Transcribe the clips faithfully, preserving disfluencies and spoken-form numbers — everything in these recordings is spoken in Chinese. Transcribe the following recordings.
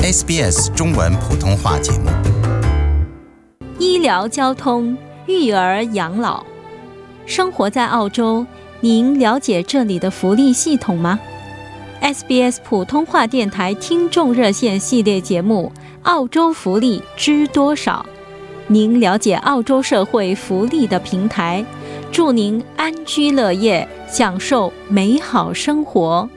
S B S 中文普通话节目。 医疗、交通、育儿、养老，生活在澳洲，您了解这里的福利系统吗？ S B S 普通话电台听众热线系列节目《澳洲福利知多少》，您了解澳洲社会福利的平台，祝您安居乐业，享受美好生活。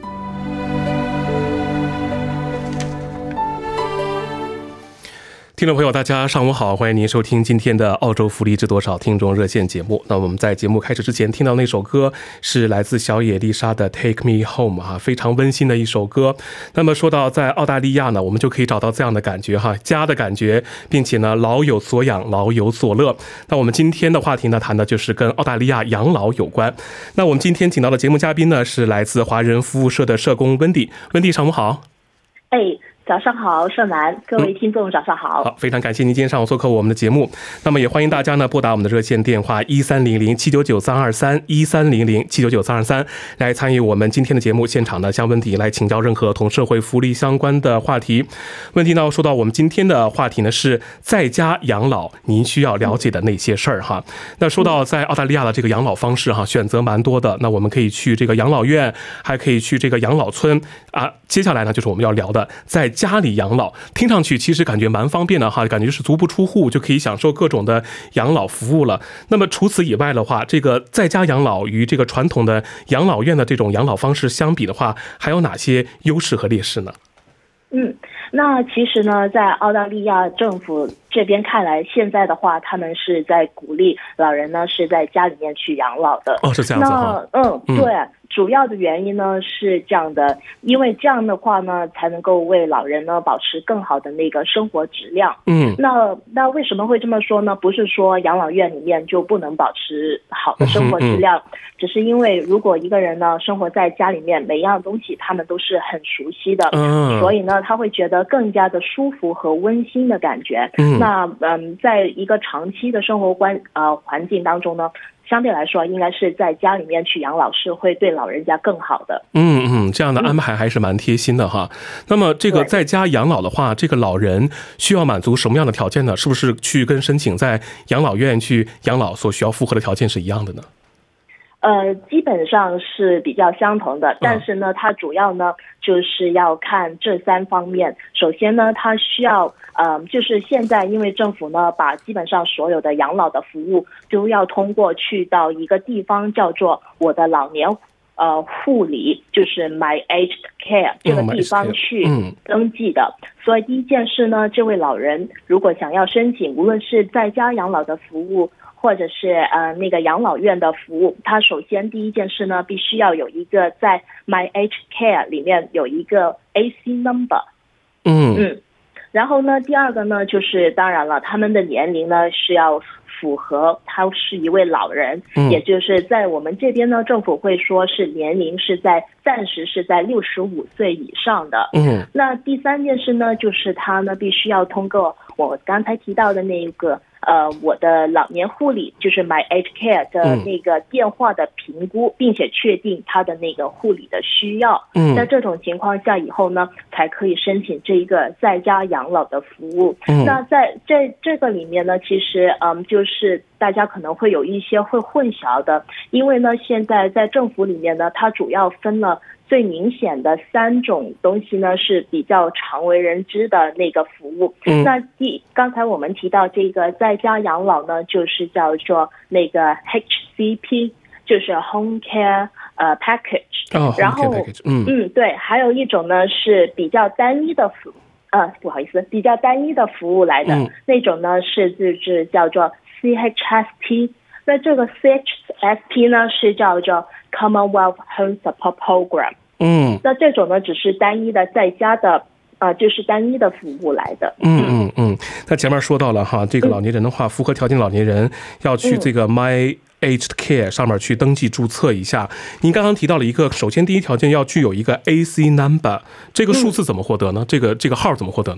听众朋友大家上午好，欢迎您收听今天的澳洲福利知多少听众热线节目。那我们在节目开始之前听到那首歌是来自小野丽莎的 Take Me Home 啊，非常温馨的一首歌。那么说到在澳大利亚呢，我们就可以找到这样的感觉哈，家的感觉，并且呢老有所养，老有所乐。那我们今天的话题呢谈的就是跟澳大利亚养老有关。那我们今天请到的节目嘉宾呢是来自华人服务社的社工温蒂。温蒂上午好。 哎，早上好，盛楠，各位听众早上好。 好，非常感谢您今天上午做客我们的节目。那么也欢迎大家呢拨打我们的热线电话一三零零七九九三二三一三零零七九九三二三来参与我们今天的节目现场呢，向温蒂来请教任何同社会福利相关的话题。问题呢，说到我们今天的话题呢是在家养老，您需要了解的那些事儿哈。那说到在澳大利亚的这个养老方式哈，选择蛮多的。那我们可以去这个养老院，还可以去这个养老村啊。接下来呢，就是我们要聊的在家里养老，听上去其实感觉蛮方便的哈，感觉是足不出户就可以享受各种的养老服务了。那么除此以外的话，这个在家养老与这个传统的养老院的这种养老方式相比的话，还有哪些优势和劣势呢？ 嗯，那其实呢，在澳大利亚政府这边看来，现在的话，他们是在鼓励老人呢是在家里面去养老的。 哦，是这样子哈。 那嗯，对。嗯主要的原因呢是这样的，因为这样的话呢，才能够为老人呢保持更好的那个生活质量。嗯，那那为什么会这么说呢？不是说养老院里面就不能保持好的生活质量，嗯嗯、只是因为如果一个人呢生活在家里面，每一样东西他们都是很熟悉的，嗯、所以呢他会觉得更加的舒服和温馨的感觉。嗯，那嗯，在一个长期的生活关呃环境当中呢。相对来说，应该是在家里面去养老是会对老人家更好的。嗯嗯，这样的安排还是蛮贴心的哈。嗯、那么这个在家养老的话，这个老人需要满足什么样的条件呢？是不是去跟申请在养老院去养老所需要符合的条件是一样的呢？ 呃，基本上是比较相同的，但是呢，它主要呢就是要看这三方面。首先呢，它需要呃，就是现在因为政府呢把基本上所有的养老的服务都要通过去到一个地方叫做我的老年呃护理，就是 My Aged Care 这个地方去登记的。嗯嗯、所以第一件事呢，这位老人如果想要申请，无论是在家养老的服务，或者是呃那个养老院的服务，他首先第一件事呢，必须要有一个在 My Aged Care 里面有一个 A C number。嗯嗯，然后呢，第二个呢，就是当然了，他们的年龄呢是要符合他是一位老人，嗯、也就是在我们这边呢，政府会说是年龄是在暂时是在六十五岁以上的。嗯，那第三件事呢，就是他呢必须要通过我刚才提到的那一个。呃，我的老年护理就是 My Aged Care 的那个电话的评估，嗯、并且确定他的那个护理的需要。嗯，在这种情况下以后呢，才可以申请这一个在家养老的服务。嗯，那在这这个里面呢，其实嗯，就是大家可能会有一些会混淆的，因为呢，现在在政府里面呢，它主要分了。最明显的三种东西呢是比较常为人知的那个服务。嗯，那第刚才我们提到这个在家养老呢，就是叫做那个 H C P， 就是 Home Care 呃 Package。哦，然后 package， 嗯嗯对，还有一种呢是比较单一的服呃不好意思，比较单一的服务来的，嗯、那种呢是就是叫做 C H S P。那这个 C H S P 呢是叫做 Commonwealth Home Support Program。嗯，那这种呢只是单一的在家的呃，就是单一的服务来的。嗯嗯嗯。那前面说到了哈，这个老年人的话，嗯、符合条件老年人要去这个 My Aged Care 上面去登记注册一下。您刚刚提到了一个，首先第一条件要具有一个 A C number， 这个数字怎么获得呢？嗯、这个这个号怎么获得呢？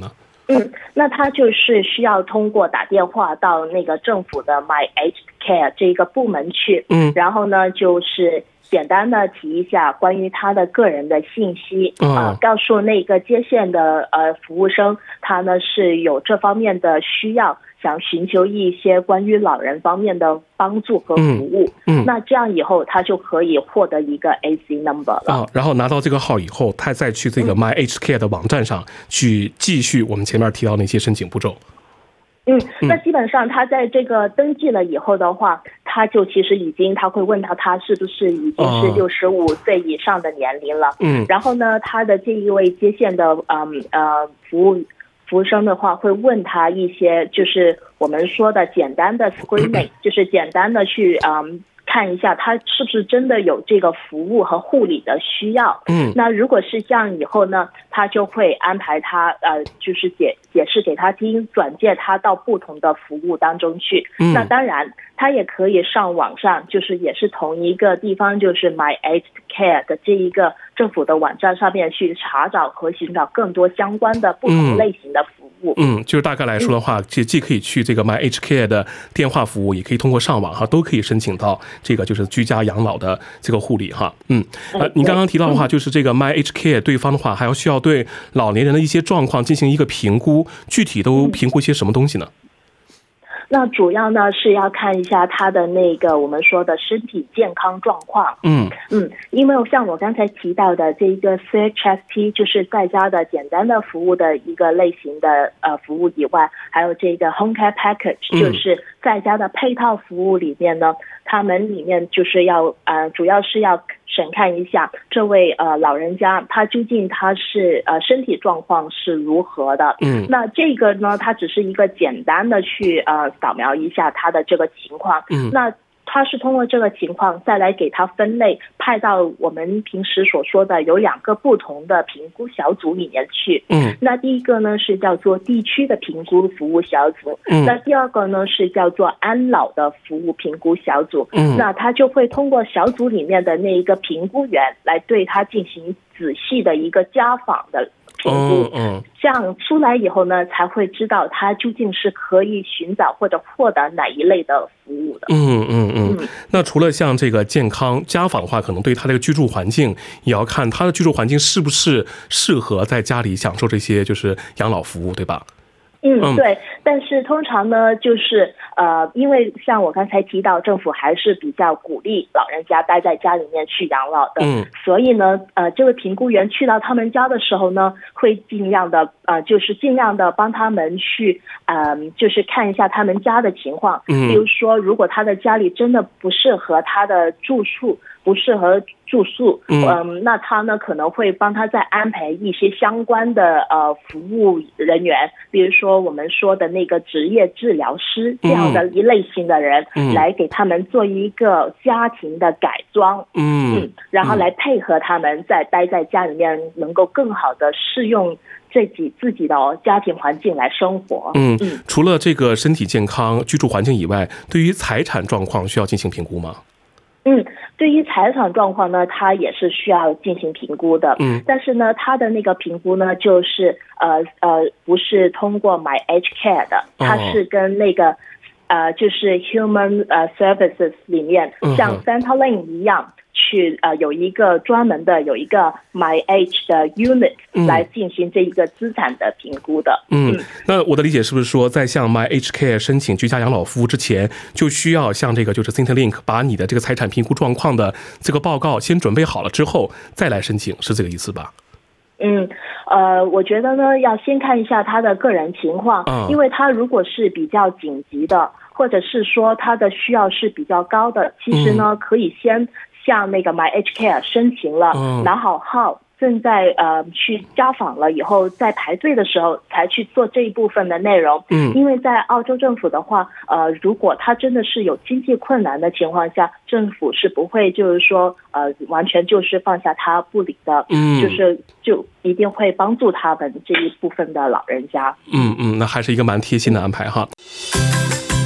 嗯，那他就是需要通过打电话到那个政府的 My Aged Care 这个部门去，嗯，然后呢就是简单的提一下关于他的个人的信息，啊、呃，告诉那个接线的呃服务生，他呢是有这方面的需要，想寻求一些关于老人方面的帮助和服务，嗯，嗯那这样以后他就可以获得一个 A C number 了，啊， 然后拿到这个号以后，他再去这个 My Aged Care 的网站上去继续我们前面提到那些申请步骤。 嗯，那基本上他在这个登记了以后的话，他就其实已经他会问他他是不是已经是六十五岁以上的年龄了，嗯，然后呢，他的这一位接线的嗯呃服务服务生的话会问他一些就是我们说的简单的 screening， 就是简单的去嗯。看一下他是不是真的有这个服务和护理的需要。嗯，那如果是这样以后呢，他就会安排他呃，就是解解释给他听，转介他到不同的服务当中去。嗯，那当然他也可以上网上，就是也是同一个地方，就是 My Aged Care 的这一个政府的网站上面去查找和寻找更多相关的不同类型的服务。 嗯，嗯就是大概来说的话，既既可以去这个 My Aged Care 的电话服务，也可以通过上网哈，都可以申请到这个就是居家养老的这个护理哈。嗯，呃，您刚刚提到的话，就是这个 My Aged Care 对方的话，还要需要对老年人的一些状况进行一个评估，具体都评估些什么东西呢？ 那主要呢是要看一下他的那个我们说的身体健康状况。嗯嗯，因为像我刚才提到的这一个 C H S P 就是在家的简单的服务的一个类型的呃服务以外，还有这个 Home Care Package 就是在家的配套服务里面呢，他们里面就是要呃主要是要审看一下这位呃老人家他究竟他是呃身体状况是如何的。嗯，那这个呢，他只是一个简单的去呃扫描一下他的这个情况。嗯，那他是通过这个情况再来给他分类，派到我们平时所说的有两个不同的评估小组里面去。嗯，那第一个呢是叫做地区的评估服务小组。嗯，那第二个呢是叫做安老的服务评估小组。嗯，那他就会通过小组里面的那一个评估员来对他进行仔细的一个家访的评估。嗯嗯，这样出来以后呢，才会知道他究竟是可以寻找或者获得哪一类的服务的。 嗯嗯嗯。那除了像这个健康家访的话，可能对他这个居住环境也要看他的居住环境是不是适合在家里享受这些就是养老服务，对吧？ 嗯，对，但是通常呢，就是呃，因为像我刚才提到，政府还是比较鼓励老人家待在家里面去养老的，嗯，所以呢，呃，这位评估员去到他们家的时候呢，会尽量的呃，就是尽量的帮他们去，嗯、呃，就是看一下他们家的情况，嗯，比如说，如果他的家里真的不适合他的住处，不适合住宿，嗯、呃，那他呢可能会帮他再安排一些相关的呃服务人员，比如说我们说的那个职业治疗师这样的一类型的人，嗯、来给他们做一个家庭的改装，嗯，嗯然后来配合他们在待在家里面能够更好的适用自己自己的家庭环境来生活。 嗯嗯，除了这个身体健康、居住环境以外，对于财产状况需要进行评估吗？ 嗯，对于财产状况呢，它也是需要进行评估的。嗯，但是呢，它的那个评估呢，就是呃呃，不是通过 My Aged Care 的，它是跟那个、哦、呃，就是 Human 呃 Services 里面，像 Centrelink 一样。去呃有一个专门的有一个 My Age 的 unit 来进行这一个资产的评估的。 嗯，嗯那我的理解是不是说，在向 My Aged Care 申请居家养老服务之前，就需要向这个就是 Centrelink 把你的这个财产评估状况的这个报告先准备好了之后，再来申请，是这个意思吧？ 嗯，呃，我觉得呢，要先看一下他的个人情况，嗯、因为他如果是比较紧急的，或者是说他的需要是比较高的，其实呢，嗯、可以先向那个 My Aged Care 申请了，嗯、拿好号，正在呃去家访了以后，在排队的时候才去做这一部分的内容。嗯，因为在澳洲政府的话，呃，如果他真的是有经济困难的情况下，政府是不会就是说呃完全就是放下他不理的。嗯，就是就一定会帮助他们这一部分的老人家。 嗯嗯，那还是一个蛮贴心的安排哈。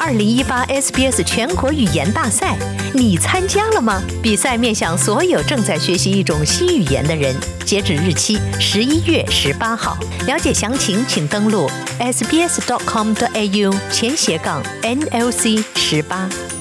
二零一八 S B S 全国语言大赛，你参加了吗？比赛面向所有正在学习一种新语言的人，截止日期十一月十八号。了解详情，请登录 s b s dot com dot a u 前斜杠 N L C 十八。